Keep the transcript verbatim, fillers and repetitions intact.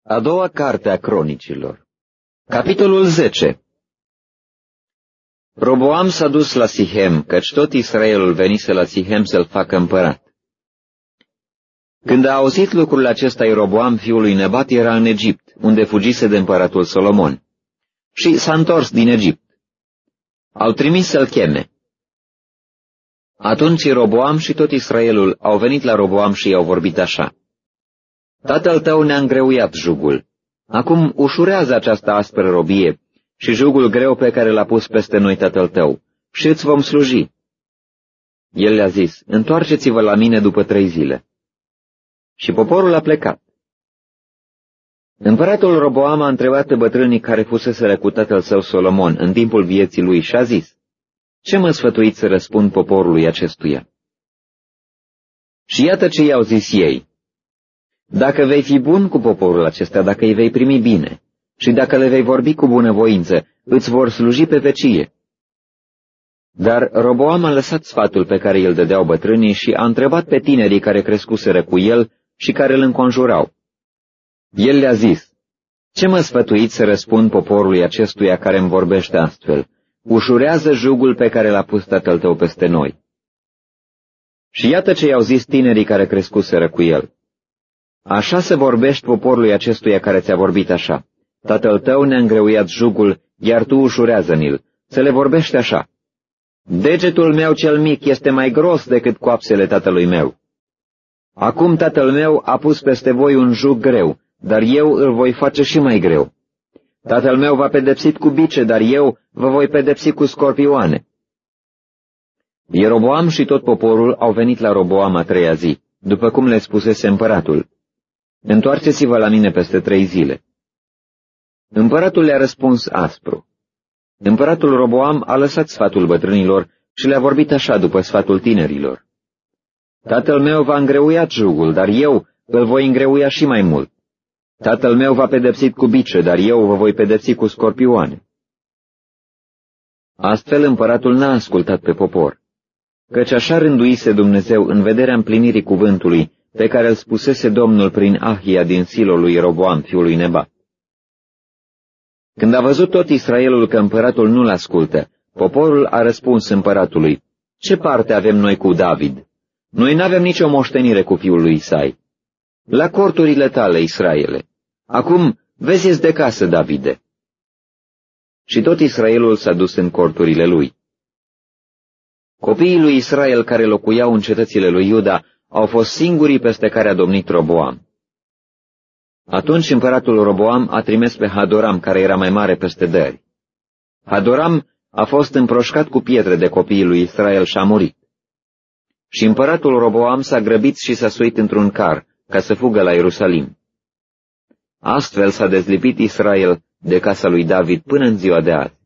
A doua carte a Cronicilor. Capitolul zece. Roboam s-a dus la Sihem, căci tot Israelul venise la Sihem să-l facă împărat. Când a auzit lucrul acesta, Roboam, fiul lui Nebat, era în Egipt, unde fugise de împăratul Solomon. Și s-a întors din Egipt. Au trimis să-l cheme. Atunci Roboam și tot Israelul au venit la Roboam și i-au vorbit așa: Tatăl tău ne-a îngreuiat jugul. Acum ușurează această aspră robie și jugul greu pe care l-a pus peste noi tatăl tău, și îți vom sluji. El le-a zis: Întoarceți-vă la mine după trei zile. Și poporul a plecat. Împăratul Roboam a întrebat pe bătrânii care fuseseră cu tatăl său Solomon în timpul vieții lui și a zis: Ce mă sfătuiți să răspund poporului acestuia? Și iată ce i-au zis ei: Dacă vei fi bun cu poporul acesta, dacă îi vei primi bine, și dacă le vei vorbi cu bunăvoință, îți vor sluji pe vecie. Dar Roboam a lăsat sfatul pe care îl dădeau bătrânii și a întrebat pe tinerii care crescuseră cu el și care îl înconjurau. El le-a zis: Ce mă sfătuiți să răspund poporului acestuia care îmi vorbește astfel? Ușurează jugul pe care l-a pus tatăl tău peste noi. Și iată ce i-au zis tinerii care crescuseră cu el: Așa să vorbești poporului acestuia care ți-a vorbit așa: Tatăl tău ne-a îngreuiat jugul, iar tu ușurează-n-il. Să le vorbești așa: Degetul meu cel mic este mai gros decât coapsele tatălui meu. Acum tatăl meu a pus peste voi un jug greu, dar eu îl voi face și mai greu. Tatăl meu v-a pedepsit cu bice, dar eu vă voi pedepsi cu scorpioane. Ieroboam și tot poporul au venit la Roboam a treia zi, după cum le spusese împăratul: Întoarceți-vă la mine peste trei zile. Împăratul le-a răspuns aspru. Împăratul Roboam a lăsat sfatul bătrânilor și le-a vorbit așa după sfatul tinerilor: Tatăl meu v-a îngreuiat jugul, dar eu îl voi îngreuia și mai mult. Tatăl meu v-a pedepsit cu bice, dar eu vă voi pedepsi cu scorpioane. Astfel împăratul n-a ascultat pe popor, căci așa rânduise Dumnezeu în vederea împlinirii cuvântului pe care îl spusese Domnul prin Ahia din Silo lui Roboam, fiul lui Nebat. Când a văzut tot Israelul că împăratul nu-l ascultă, poporul a răspuns împăratului: Ce parte avem noi cu David? Noi n-avem nicio moștenire cu fiul lui Isai. La corturile tale, Israele. Acum vezi-ți de casă, Davide. Și tot Israelul s-a dus în corturile lui. Copiii lui Israel care locuiau în cetățile lui Iuda au fost singurii peste care a domnit Roboam. Atunci împăratul Roboam a trimis pe Hadoram, care era mai mare peste dări. Hadoram a fost împroșcat cu pietre de copiii lui Israel și a murit. Și împăratul Roboam s-a grăbit și s-a suit într-un car, ca să fugă la Ierusalim. Astfel s-a dezlipit Israel de casa lui David până în ziua de azi.